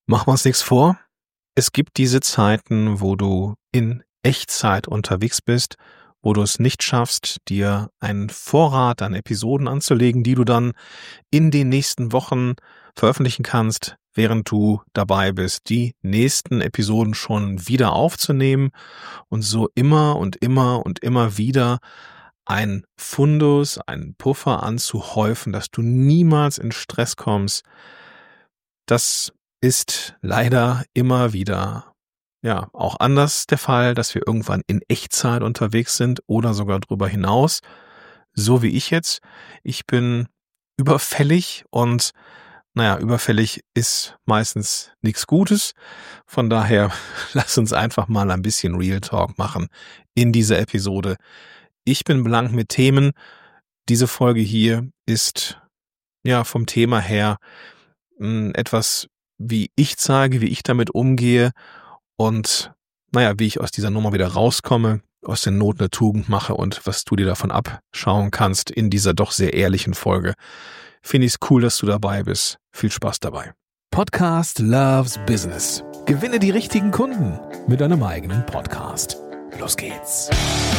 Machen wir uns nichts vor. Es gibt diese Zeiten, wo du in Echtzeit unterwegs bist, wo du es nicht schaffst, dir einen Vorrat an Episoden anzulegen, die du dann in den nächsten Wochen veröffentlichen kannst, während du dabei bist, die nächsten Episoden schon wieder aufzunehmen und so immer und immer und immer wieder ein Fundus, einen Puffer anzuhäufen, dass du niemals in Stress kommst. Das ist leider immer wieder auch anders der Fall, dass wir irgendwann in Echtzeit unterwegs sind oder sogar drüber hinaus, so wie ich jetzt. Ich bin überfällig und überfällig ist meistens nichts Gutes. Von daher lass uns einfach mal ein bisschen Real Talk machen in dieser Episode. Ich bin blank mit Themen. Diese Folge hier ist vom Thema her etwas, wie ich zeige, wie ich damit umgehe und wie ich aus dieser Nummer wieder rauskomme, aus der Not eine Tugend mache und was du dir davon abschauen kannst in dieser doch sehr ehrlichen Folge. Finde ich es cool, dass du dabei bist. Viel Spaß dabei. Podcast Loves Business. Gewinne die richtigen Kunden mit deinem eigenen Podcast. Los geht's.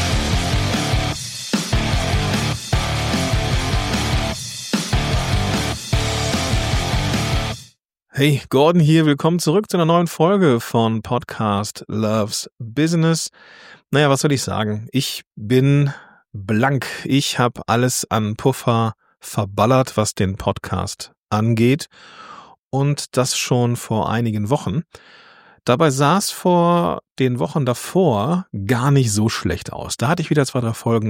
Hey, Gordon hier. Willkommen zurück zu einer neuen Folge von Podcast Loves Business. Was soll ich sagen? Ich bin blank. Ich habe alles an Puffer verballert, was den Podcast angeht. Und das schon vor einigen Wochen. Dabei sah es vor den Wochen davor gar nicht so schlecht aus. Da hatte ich wieder 2, 3 Folgen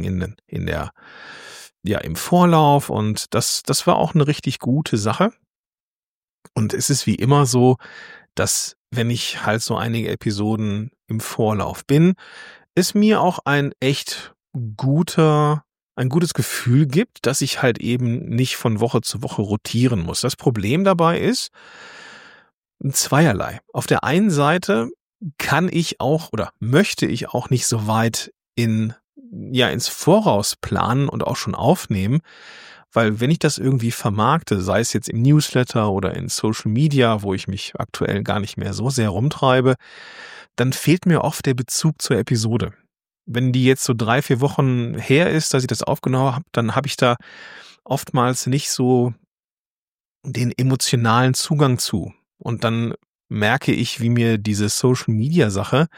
im Vorlauf und das war auch eine richtig gute Sache. Und es ist wie immer so, dass wenn ich halt so einige Episoden im Vorlauf bin, es mir auch ein gutes Gefühl gibt, dass ich halt eben nicht von Woche zu Woche rotieren muss. Das Problem dabei ist zweierlei. Auf der einen Seite kann ich auch oder möchte ich auch nicht so weit ins Voraus planen und auch schon aufnehmen, weil wenn ich das irgendwie vermarkte, sei es jetzt im Newsletter oder in Social Media, wo ich mich aktuell gar nicht mehr so sehr rumtreibe, dann fehlt mir oft der Bezug zur Episode. Wenn die jetzt so 3, 4 Wochen her ist, dass ich das aufgenommen habe, dann habe ich da oftmals nicht so den emotionalen Zugang zu. Und dann merke ich, wie mir diese Social Media Sache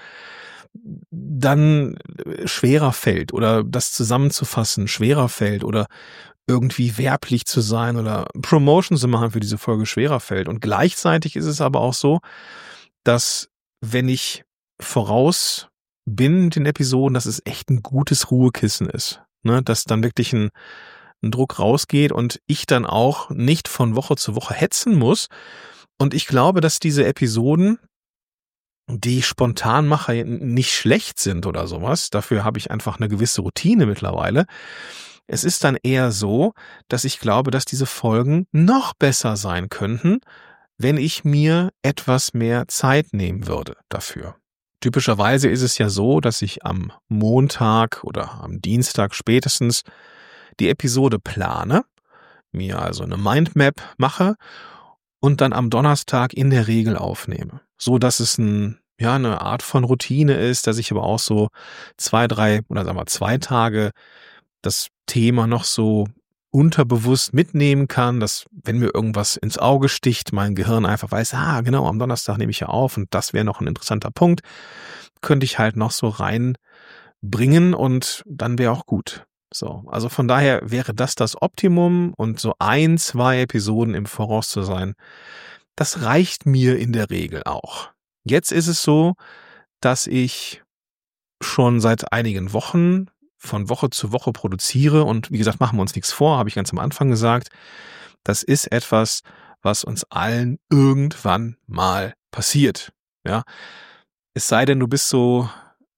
dann schwerer fällt oder das zusammenzufassen schwerer fällt oder irgendwie werblich zu sein oder Promotion zu machen für diese Folge schwerer fällt. Und gleichzeitig ist es aber auch so, dass wenn ich voraus bin mit den Episoden, dass es echt ein gutes Ruhekissen ist, ne? Dass dann wirklich ein Druck rausgeht und ich dann auch nicht von Woche zu Woche hetzen muss. Und ich glaube, dass diese Episoden, die ich spontan mache, nicht schlecht sind oder sowas. Dafür habe ich einfach eine gewisse Routine mittlerweile. Es ist dann eher so, dass ich glaube, dass diese Folgen noch besser sein könnten, wenn ich mir etwas mehr Zeit nehmen würde dafür. Typischerweise ist es ja so, dass ich am Montag oder am Dienstag spätestens die Episode plane, mir also eine Mindmap mache und dann am Donnerstag in der Regel aufnehme. So dass es eine Art von Routine ist, dass ich aber auch so 2, 3 oder sagen wir 2 Tage das Thema noch so unterbewusst mitnehmen kann, dass wenn mir irgendwas ins Auge sticht, mein Gehirn einfach weiß, genau, am Donnerstag nehme ich ja auf und das wäre noch ein interessanter Punkt, könnte ich halt noch so reinbringen und dann wäre auch gut. So, also von daher wäre das Optimum und so 1, 2 Episoden im Voraus zu sein, das reicht mir in der Regel auch. Jetzt ist es so, dass ich schon seit einigen Wochen von Woche zu Woche produziere und wie gesagt, machen wir uns nichts vor, habe ich ganz am Anfang gesagt. Das ist etwas, was uns allen irgendwann mal passiert. Ja, es sei denn, du bist so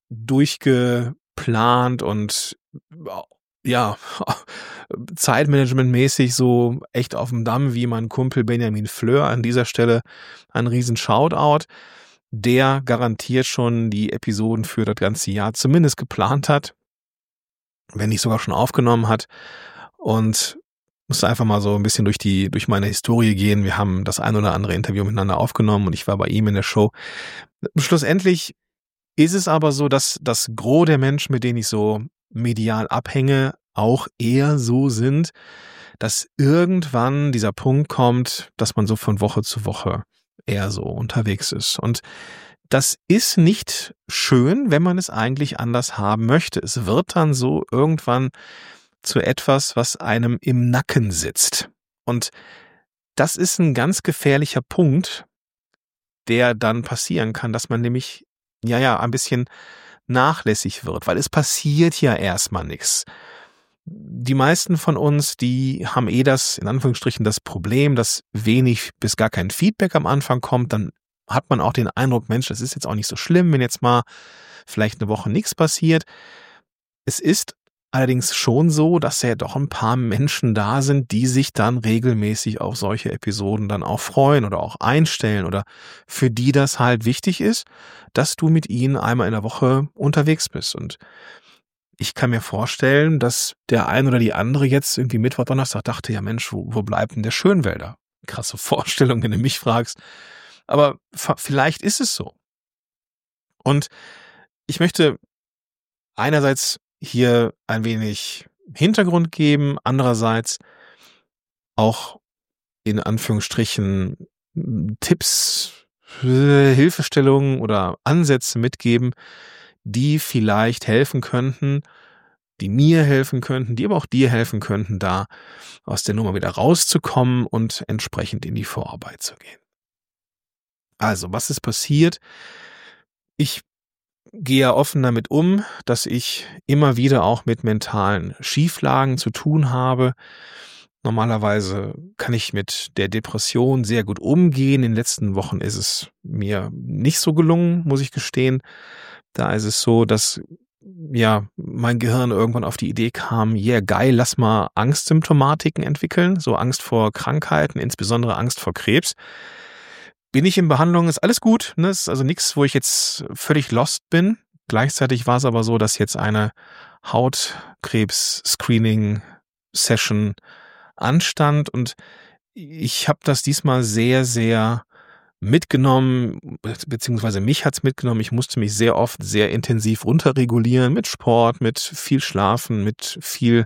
durchgeplant und zeitmanagementmäßig so echt auf dem Damm wie mein Kumpel Benjamin Fleur. An dieser Stelle ein riesen Shoutout. Der garantiert schon die Episoden für das ganze Jahr zumindest geplant hat, wenn nicht sogar schon aufgenommen hat. Und musste einfach mal so ein bisschen durch meine Historie gehen. Wir haben das ein oder andere Interview miteinander aufgenommen und ich war bei ihm in der Show. Schlussendlich ist es aber so, dass das Gros der Menschen, mit denen ich so medial abhänge, auch eher so sind, dass irgendwann dieser Punkt kommt, dass man so von Woche zu Woche eher so unterwegs ist. Und das ist nicht schön, wenn man es eigentlich anders haben möchte. Es wird dann so irgendwann zu etwas, was einem im Nacken sitzt. Und das ist ein ganz gefährlicher Punkt, der dann passieren kann, dass man nämlich ein bisschen nachlässig wird, weil es passiert ja erstmal nichts. Die meisten von uns, die haben das, in Anführungsstrichen, das Problem, dass wenig bis gar kein Feedback am Anfang kommt. Dann hat man auch den Eindruck, Mensch, das ist jetzt auch nicht so schlimm, wenn jetzt mal vielleicht eine Woche nichts passiert. Es ist allerdings schon so, dass ja doch ein paar Menschen da sind, die sich dann regelmäßig auf solche Episoden dann auch freuen oder auch einstellen oder für die das halt wichtig ist, dass du mit ihnen einmal in der Woche unterwegs bist. Und ich kann mir vorstellen, dass der ein oder die andere jetzt irgendwie Mittwoch, Donnerstag dachte, ja Mensch, wo bleibt denn der Schönwälder? Krasse Vorstellung, wenn du mich fragst. Aber vielleicht ist es so. Und ich möchte einerseits hier ein wenig Hintergrund geben, andererseits auch in Anführungsstrichen Tipps, Hilfestellungen oder Ansätze mitgeben, die vielleicht helfen könnten, die mir helfen könnten, die aber auch dir helfen könnten, da aus der Nummer wieder rauszukommen und entsprechend in die Vorarbeit zu gehen. Also, was ist passiert? Ich gehe ja offen damit um, dass ich immer wieder auch mit mentalen Schieflagen zu tun habe. Normalerweise kann ich mit der Depression sehr gut umgehen. In den letzten Wochen ist es mir nicht so gelungen, muss ich gestehen. Da ist es so, dass mein Gehirn irgendwann auf die Idee kam, geil, lass mal Angstsymptomatiken entwickeln, so Angst vor Krankheiten, insbesondere Angst vor Krebs. Bin ich in Behandlung, ist alles gut, ne? Ist also nichts, wo ich jetzt völlig lost bin. Gleichzeitig war es aber so, dass jetzt eine Hautkrebs-Screening-Session anstand und ich habe das diesmal sehr, sehr mitgenommen, beziehungsweise mich hat's mitgenommen. Ich musste mich sehr oft sehr intensiv runterregulieren mit Sport, mit viel Schlafen, mit viel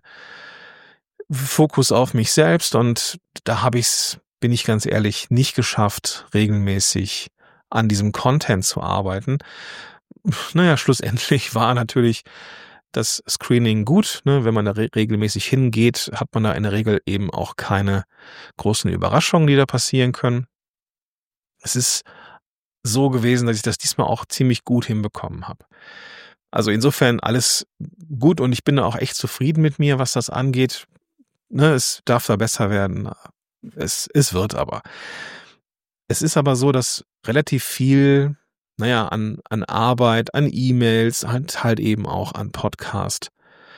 Fokus auf mich selbst und da bin ich ganz ehrlich, nicht geschafft, regelmäßig an diesem Content zu arbeiten. Schlussendlich war natürlich das Screening gut. Ne? Wenn man da regelmäßig hingeht, hat man da in der Regel eben auch keine großen Überraschungen, die da passieren können. Es ist so gewesen, dass ich das diesmal auch ziemlich gut hinbekommen habe. Also insofern alles gut und ich bin da auch echt zufrieden mit mir, was das angeht. Ne, es darf da besser werden. Es wird aber. Es ist aber so, dass relativ viel, an Arbeit, an E-Mails, halt eben auch an Podcast,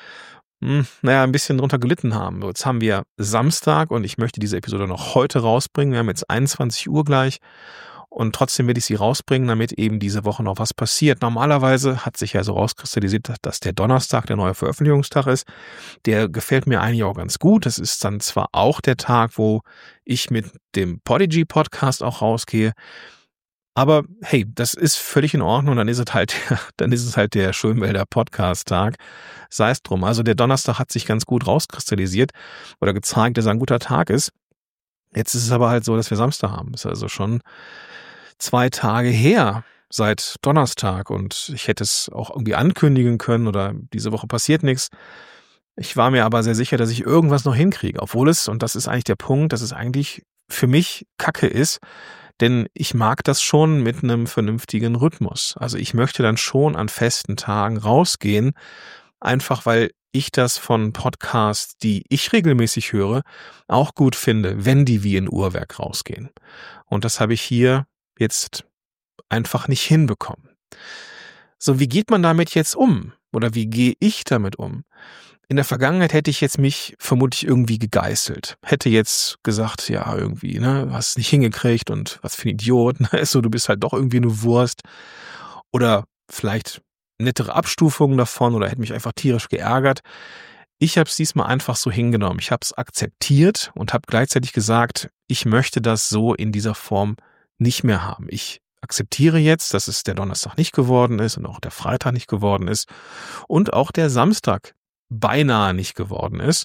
ein bisschen drunter gelitten haben. Jetzt haben wir Samstag und ich möchte diese Episode noch heute rausbringen. Wir haben jetzt 21 Uhr gleich und trotzdem werde ich sie rausbringen, damit eben diese Woche noch was passiert. Normalerweise hat sich ja so rauskristallisiert, dass der Donnerstag der neue Veröffentlichungstag ist. Der gefällt mir eigentlich auch ganz gut. Das ist dann zwar auch der Tag, wo ich mit dem Podigy-Podcast auch rausgehe, aber hey, das ist völlig in Ordnung. Dann ist es halt der Schönwälder Podcast-Tag. Sei es drum. Also der Donnerstag hat sich ganz gut rauskristallisiert oder gezeigt, dass er ein guter Tag ist. Jetzt ist es aber halt so, dass wir Samstag haben. Das ist also schon 2 Tage her seit Donnerstag und ich hätte es auch irgendwie ankündigen können oder diese Woche passiert nichts. Ich war mir aber sehr sicher, dass ich irgendwas noch hinkriege, obwohl es, und das ist eigentlich der Punkt, dass es eigentlich für mich Kacke ist, denn ich mag das schon mit einem vernünftigen Rhythmus. Also ich möchte dann schon an festen Tagen rausgehen, einfach weil ich das von Podcasts, die ich regelmäßig höre, auch gut finde, wenn die wie ein Uhrwerk rausgehen. Und das habe ich hier jetzt einfach nicht hinbekommen. So, wie geht man damit jetzt um? Oder wie gehe ich damit um? In der Vergangenheit hätte ich jetzt mich vermutlich irgendwie gegeißelt. Hätte jetzt gesagt, ja, irgendwie, hast es nicht hingekriegt und was für ein Idiot, so, du bist halt doch irgendwie eine Wurst. Oder vielleicht nettere Abstufungen davon oder hätte mich einfach tierisch geärgert. Ich habe es diesmal einfach so hingenommen. Ich habe es akzeptiert und habe gleichzeitig gesagt, ich möchte das so in dieser Form nicht mehr haben. Ich akzeptiere jetzt, dass es der Donnerstag nicht geworden ist und auch der Freitag nicht geworden ist und auch der Samstag beinahe nicht geworden ist.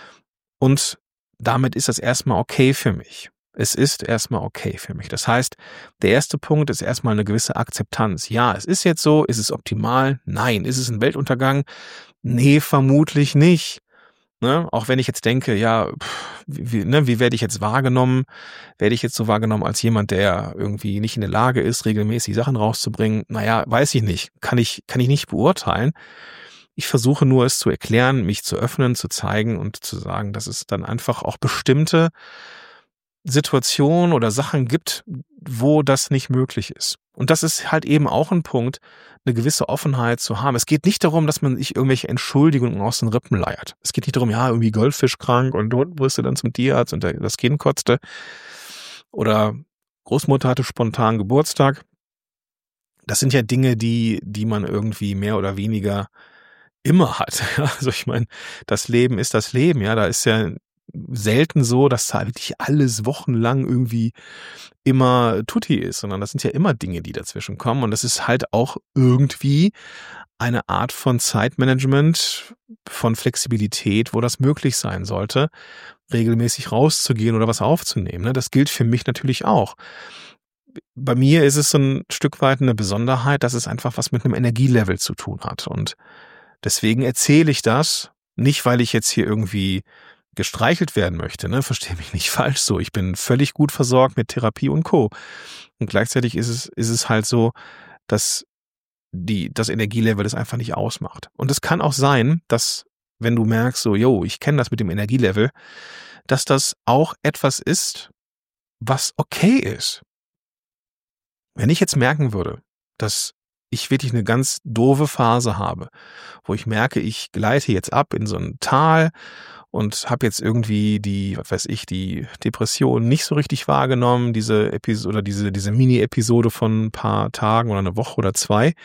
Und damit ist das erstmal okay für mich. Es ist erstmal okay für mich. Das heißt, der erste Punkt ist erstmal eine gewisse Akzeptanz. Ja, es ist jetzt so. Ist es optimal? Nein. Ist es ein Weltuntergang? Nee, vermutlich nicht. Ne? Auch wenn ich jetzt denke, ja, wie werde ich jetzt wahrgenommen? Werde ich jetzt so wahrgenommen als jemand, der irgendwie nicht in der Lage ist, regelmäßig Sachen rauszubringen? Naja, weiß ich nicht. Kann ich nicht beurteilen. Ich versuche nur, es zu erklären, mich zu öffnen, zu zeigen und zu sagen, dass es dann einfach auch bestimmte Situationen oder Sachen gibt, wo das nicht möglich ist. Und das ist halt eben auch ein Punkt, eine gewisse Offenheit zu haben. Es geht nicht darum, dass man sich irgendwelche Entschuldigungen aus den Rippen leiert. Es geht nicht darum, ja, irgendwie Goldfisch krank und dort musst du dann zum Tierarzt und das Kind kotzte. Oder Großmutter hatte spontan Geburtstag. Das sind ja Dinge, die man irgendwie mehr oder weniger immer hat. Also ich meine, das Leben ist das Leben, ja. Da ist ja selten so, dass da wirklich alles wochenlang irgendwie immer tutti ist, sondern das sind ja immer Dinge, die dazwischen kommen. Und das ist halt auch irgendwie eine Art von Zeitmanagement, von Flexibilität, wo das möglich sein sollte, regelmäßig rauszugehen oder was aufzunehmen. Das gilt für mich natürlich auch. Bei mir ist es so ein Stück weit eine Besonderheit, dass es einfach was mit einem Energielevel zu tun hat. Und deswegen erzähle ich das, nicht weil ich jetzt hier irgendwie gestreichelt werden möchte, verstehe mich nicht falsch so. Ich bin völlig gut versorgt mit Therapie und Co. Und gleichzeitig ist es halt so, dass das Energielevel das einfach nicht ausmacht. Und es kann auch sein, dass, wenn du merkst, so, ich kenne das mit dem Energielevel, dass das auch etwas ist, was okay ist. Wenn ich jetzt merken würde, dass ich wirklich eine ganz doofe Phase habe, wo ich merke, ich gleite jetzt ab in so ein Tal und habe jetzt irgendwie die Depression nicht so richtig wahrgenommen, diese Episode oder diese Mini-Episode von ein paar Tagen oder eine Woche oder 2.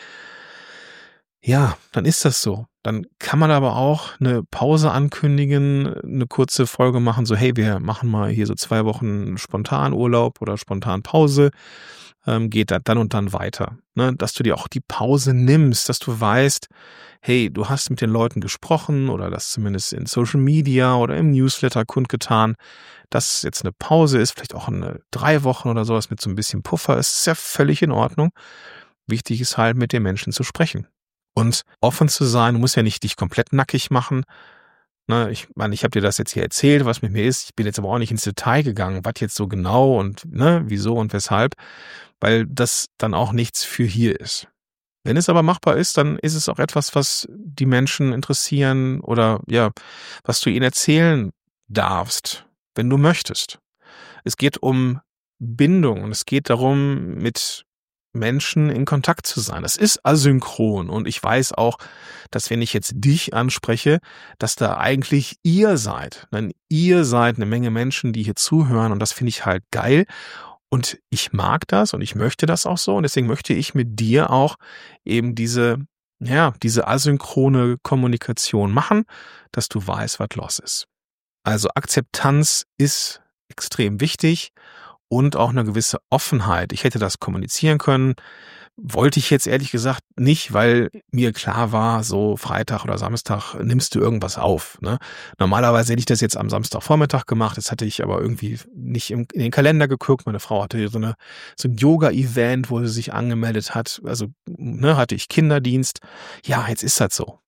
Ja, dann ist das so. Dann kann man aber auch eine Pause ankündigen, eine kurze Folge machen, so hey, wir machen mal hier so 2 Wochen Spontanurlaub oder Spontanpause, geht dann und dann weiter. Dass du dir auch die Pause nimmst, dass du weißt, hey, du hast mit den Leuten gesprochen oder das zumindest in Social Media oder im Newsletter kundgetan, dass jetzt eine Pause ist, vielleicht auch eine 3 Wochen oder sowas mit so ein bisschen Puffer, ist ja völlig in Ordnung. Wichtig ist halt, mit den Menschen zu sprechen. Und offen zu sein, du musst ja nicht dich komplett nackig machen. Ich meine, ich habe dir das jetzt hier erzählt, was mit mir ist. Ich bin jetzt aber auch nicht ins Detail gegangen, was jetzt so genau und wieso und weshalb, weil das dann auch nichts für hier ist. Wenn es aber machbar ist, dann ist es auch etwas, was die Menschen interessieren oder was du ihnen erzählen darfst, wenn du möchtest. Es geht um Bindung und es geht darum, mit Menschen in Kontakt zu sein. Das ist asynchron und ich weiß auch, dass wenn ich jetzt dich anspreche, dass da eigentlich ihr seid. Denn ihr seid eine Menge Menschen, die hier zuhören und das finde ich halt geil und ich mag das und ich möchte das auch so und deswegen möchte ich mit dir auch eben diese asynchrone Kommunikation machen, dass du weißt, was los ist. Also Akzeptanz ist extrem wichtig. Und auch eine gewisse Offenheit. Ich hätte das kommunizieren können, wollte ich jetzt ehrlich gesagt nicht, weil mir klar war, so Freitag oder Samstag nimmst du irgendwas auf. Normalerweise hätte ich das jetzt am Samstagvormittag gemacht, das hatte ich aber irgendwie nicht in den Kalender geguckt. Meine Frau hatte so ein Yoga-Event, wo sie sich angemeldet hat. Also hatte ich Kinderdienst. Ja, jetzt ist das so.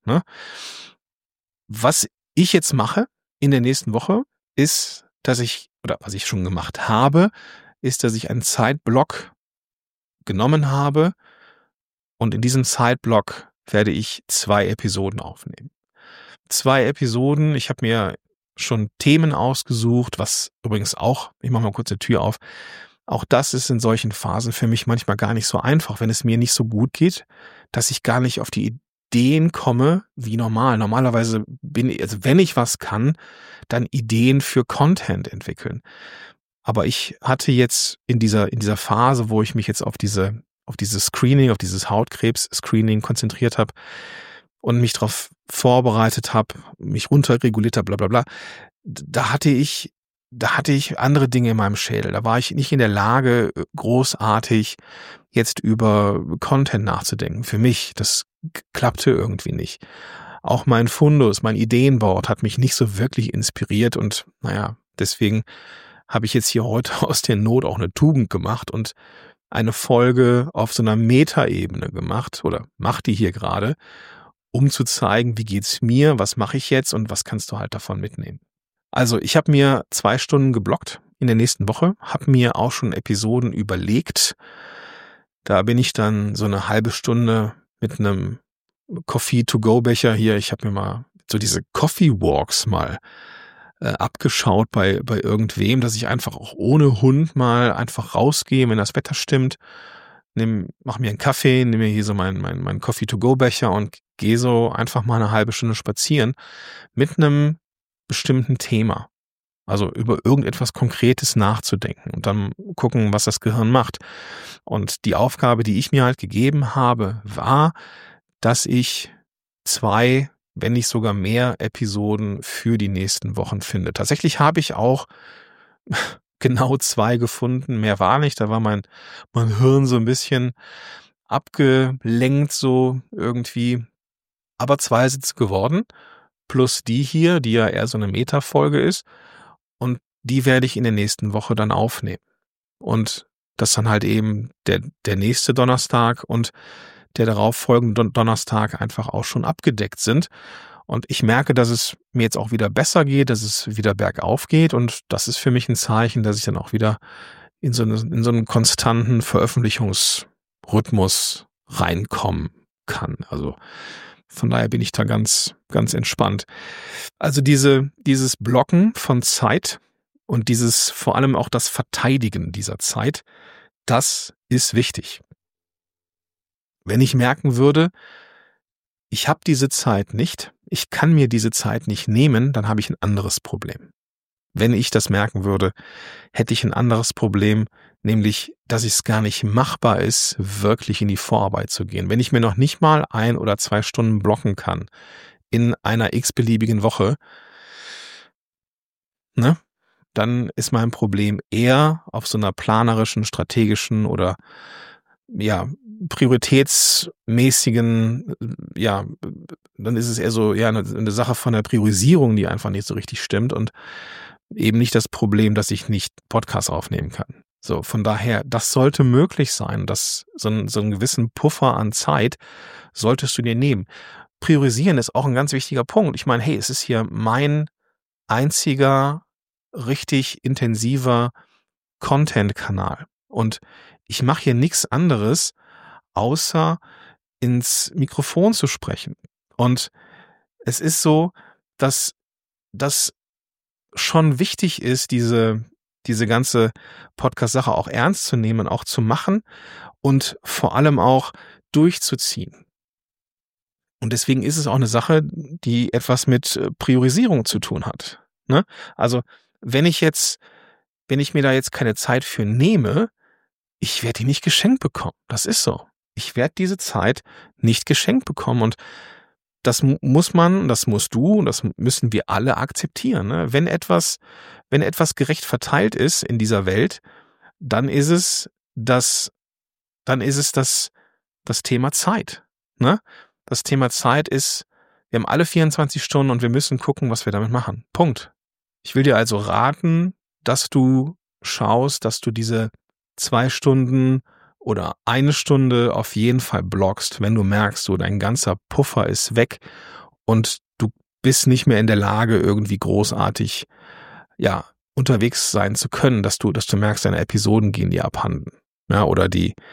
Was ich jetzt mache in der nächsten Woche ist, was ich schon gemacht habe, ist, dass ich einen Zeitblock genommen habe und in diesem Zeitblock werde ich 2 Episoden aufnehmen. 2 Episoden, ich habe mir schon Themen ausgesucht, was übrigens auch, ich mache mal kurz die Tür auf, auch das ist in solchen Phasen für mich manchmal gar nicht so einfach, wenn es mir nicht so gut geht, dass ich gar nicht auf die Ideen komme wie normal. Normalerweise wenn ich was kann, dann Ideen für Content entwickeln. Aber ich hatte jetzt in dieser Phase, wo ich mich jetzt auf dieses Screening, auf dieses Hautkrebs-Screening konzentriert habe und mich darauf vorbereitet habe, mich runterreguliert habe, bla bla bla, da hatte ich andere Dinge in meinem Schädel. Da war ich nicht in der Lage, großartig jetzt über Content nachzudenken. Für mich, das klappte irgendwie nicht. Auch mein Fundus, mein Ideenboard hat mich nicht so wirklich inspiriert und deswegen habe ich jetzt hier heute aus der Not auch eine Tugend gemacht und eine Folge auf so einer Metaebene gemacht oder mach die hier gerade, um zu zeigen, wie geht's mir, was mache ich jetzt und was kannst du halt davon mitnehmen. Also ich habe mir 2 Stunden geblockt in der nächsten Woche, habe mir auch schon Episoden überlegt. Da bin ich dann so eine halbe Stunde mit einem Coffee-to-go-Becher hier. Ich habe mir mal so diese Coffee-Walks mal abgeschaut bei irgendwem, dass ich einfach auch ohne Hund mal einfach rausgehe, wenn das Wetter stimmt. Mach mir einen Kaffee, nehme mir hier so meinen Coffee-to-go-Becher und gehe so einfach mal eine halbe Stunde spazieren mit einem bestimmten Thema. Also über irgendetwas Konkretes nachzudenken und dann gucken, was das Gehirn macht. Und die Aufgabe, die ich mir halt gegeben habe, war, dass ich 2, wenn nicht sogar mehr Episoden für die nächsten Wochen finde. Tatsächlich habe ich auch genau 2 gefunden. Mehr war nicht. Da war mein Hirn so ein bisschen abgelenkt so irgendwie. Aber 2 sind es geworden. Plus die hier, die ja eher so eine Meta-Folge ist. Und die werde ich in der nächsten Woche dann aufnehmen. Und das dann halt eben der nächste Donnerstag und der darauf folgende Donnerstag einfach auch schon abgedeckt sind. Und ich merke, dass es mir jetzt auch wieder besser geht, dass es wieder bergauf geht. Und das ist für mich ein Zeichen, dass ich dann auch wieder in so einen konstanten Veröffentlichungsrhythmus reinkommen kann. Also von daher bin ich da ganz, ganz entspannt. Also dieses Blocken von Zeit und vor allem auch das Verteidigen dieser Zeit, das ist wichtig. Wenn ich merken würde, ich habe diese Zeit nicht, ich kann mir diese Zeit nicht nehmen, dann habe ich ein anderes Problem. Wenn ich das merken würde, hätte ich ein anderes Problem, nämlich, dass es gar nicht machbar ist, wirklich in die Vorarbeit zu gehen. Wenn ich mir noch nicht mal 1 oder 2 Stunden blocken kann in einer x-beliebigen Woche, dann ist mein Problem eher auf so einer planerischen, strategischen oder prioritätsmäßigen, dann ist es eher so eine Sache von der Priorisierung, die einfach nicht so richtig stimmt und eben nicht das Problem, dass ich nicht Podcasts aufnehmen kann. So, von daher, das sollte möglich sein, dass so einen gewissen Puffer an Zeit solltest du dir nehmen. Priorisieren ist auch ein ganz wichtiger Punkt. Ich meine, hey, es ist hier mein einziger richtig intensiver Content-Kanal und ich mache hier nichts anderes, außer ins Mikrofon zu sprechen. Und es ist so, dass das schon wichtig ist, diese ganze Podcast-Sache auch ernst zu nehmen, auch zu machen und vor allem auch durchzuziehen. Und deswegen ist es auch eine Sache, die etwas mit Priorisierung zu tun hat. Ne? Also wenn ich mir da jetzt keine Zeit für nehme, ich werde die nicht geschenkt bekommen. Das ist so. Ich werde diese Zeit nicht geschenkt bekommen und das muss man, das musst du und das müssen wir alle akzeptieren. Ne? Wenn etwas gerecht verteilt ist in dieser Welt, dann ist es das Thema Zeit. Ne? Das Thema Zeit ist, wir haben alle 24 Stunden und wir müssen gucken, was wir damit machen. Punkt. Ich will dir also raten, dass du schaust, dass du diese 2 Stunden oder 1 Stunde auf jeden Fall blockst, wenn du merkst, so dein ganzer Puffer ist weg und du bist nicht mehr in der Lage, irgendwie großartig unterwegs sein zu können, dass du merkst, deine Episoden gehen dir abhanden. Ja, oder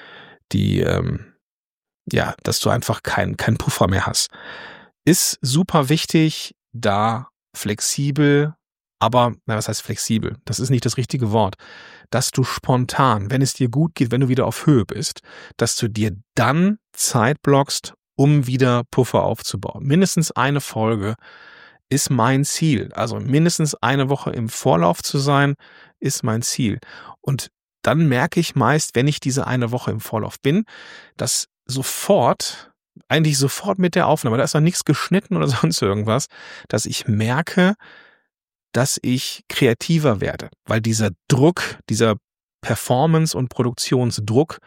dass du einfach keinen Puffer mehr hast. Ist super wichtig, da flexibel, aber, was heißt flexibel? Das ist nicht das richtige Wort. Dass du spontan, wenn es dir gut geht, wenn du wieder auf Höhe bist, dass du dir dann Zeit blockst, um wieder Puffer aufzubauen. Mindestens eine Folge ist mein Ziel. Also mindestens eine Woche im Vorlauf zu sein, ist mein Ziel. Und dann merke ich meist, wenn ich diese eine Woche im Vorlauf bin, dass sofort eigentlich sofort mit der Aufnahme, da ist noch nichts geschnitten oder sonst irgendwas, dass ich merke, dass ich kreativer werde, weil dieser Druck, dieser Performance- und Produktionsdruck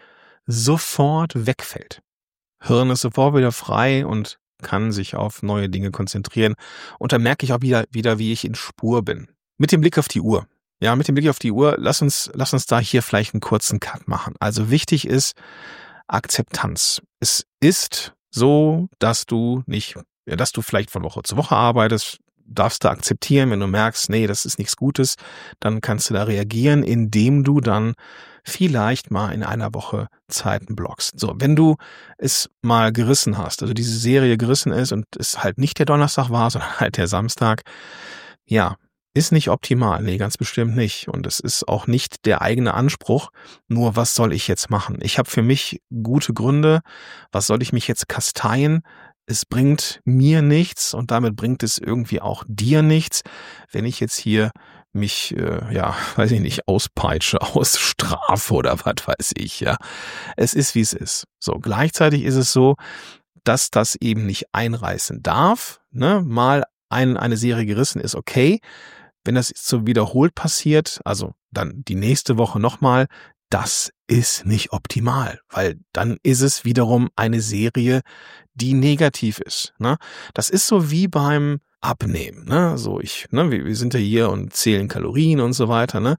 sofort wegfällt. Hirn ist sofort wieder frei und kann sich auf neue Dinge konzentrieren. Und dann merke ich auch wieder, wie ich in Spur bin. Mit dem Blick auf die Uhr. Ja, mit dem Blick auf die Uhr, lass uns da hier vielleicht einen kurzen Cut machen. Also wichtig ist Akzeptanz. Es ist so, dass du vielleicht von Woche zu Woche arbeitest, darfst du akzeptieren, wenn du merkst, nee, das ist nichts Gutes, dann kannst du da reagieren, indem du dann vielleicht mal in einer Woche Zeiten blockst. So, wenn du es mal gerissen hast, also diese Serie gerissen ist und es halt nicht der Donnerstag war, sondern halt der Samstag, ja, ist nicht optimal. Nee, ganz bestimmt nicht. Und es ist auch nicht der eigene Anspruch. Nur, was soll ich jetzt machen? Ich habe für mich gute Gründe. Was soll ich mich jetzt kasteien? Es bringt mir nichts und damit bringt es irgendwie auch dir nichts, wenn ich jetzt hier mich, weiß ich nicht, auspeitsche, ausstrafe oder was weiß ich, ja. Es ist, wie es ist. So, gleichzeitig ist es so, dass das eben nicht einreißen darf, ne? Mal eine Serie gerissen ist okay. Wenn das so wiederholt passiert, also dann die nächste Woche nochmal, das ist nicht optimal, weil dann ist es wiederum eine Serie, die negativ ist. Ne? Das ist so wie beim Abnehmen. Ne? So wir sind ja hier und zählen Kalorien und so weiter. Ne?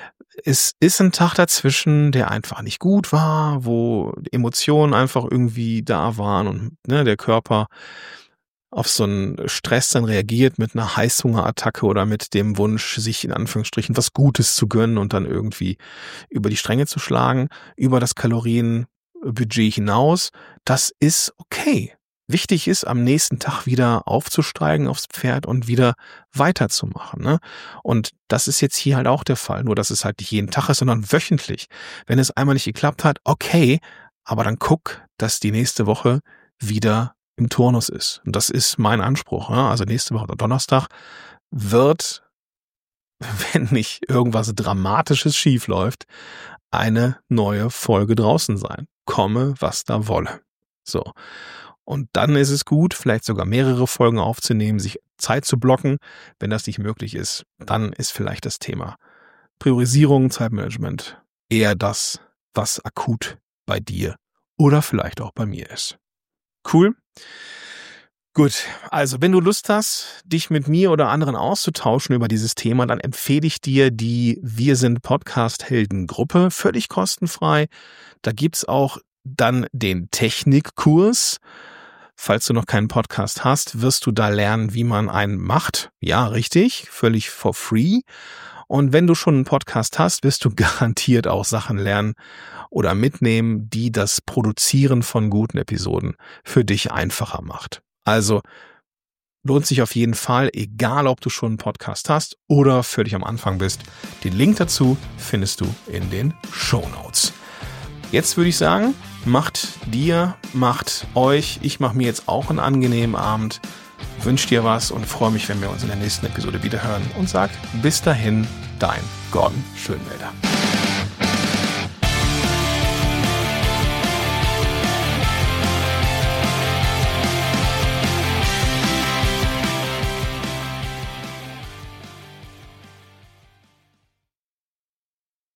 Es ist ein Tag dazwischen, der einfach nicht gut war, wo Emotionen einfach irgendwie da waren und der Körper auf so einen Stress dann reagiert mit einer Heißhungerattacke oder mit dem Wunsch, sich in Anführungsstrichen was Gutes zu gönnen und dann irgendwie über die Stränge zu schlagen, über das Kalorienbudget hinaus. Das ist okay. Wichtig ist, am nächsten Tag wieder aufzusteigen aufs Pferd und wieder weiterzumachen. Ne? Und das ist jetzt hier halt auch der Fall. Nur, dass es halt nicht jeden Tag ist, sondern wöchentlich. Wenn es einmal nicht geklappt hat, okay, aber dann guck, dass die nächste Woche wieder im Turnus ist. Und das ist mein Anspruch. Ne? Also nächste Woche Donnerstag wird, wenn nicht irgendwas Dramatisches schief läuft, eine neue Folge draußen sein. Komme, was da wolle. So. Und dann ist es gut, vielleicht sogar mehrere Folgen aufzunehmen, sich Zeit zu blocken. Wenn das nicht möglich ist, dann ist vielleicht das Thema Priorisierung, Zeitmanagement eher das, was akut bei dir oder vielleicht auch bei mir ist. Cool. Gut, also wenn du Lust hast, dich mit mir oder anderen auszutauschen über dieses Thema, dann empfehle ich dir die Wir sind Podcast-Helden-Gruppe, völlig kostenfrei. Da gibt's auch dann den Technikkurs. Falls du noch keinen Podcast hast, wirst du da lernen, wie man einen macht. Ja, richtig, völlig for free. Und wenn du schon einen Podcast hast, wirst du garantiert auch Sachen lernen oder mitnehmen, die das Produzieren von guten Episoden für dich einfacher macht. Also lohnt sich auf jeden Fall, egal ob du schon einen Podcast hast oder völlig am Anfang bist. Den Link dazu findest du in den Shownotes. Jetzt würde ich sagen, macht euch, ich mache mir jetzt auch einen angenehmen Abend, wünsche dir was und freue mich, wenn wir uns in der nächsten Episode wieder hören und sag bis dahin, dein Gordon Schönwälder.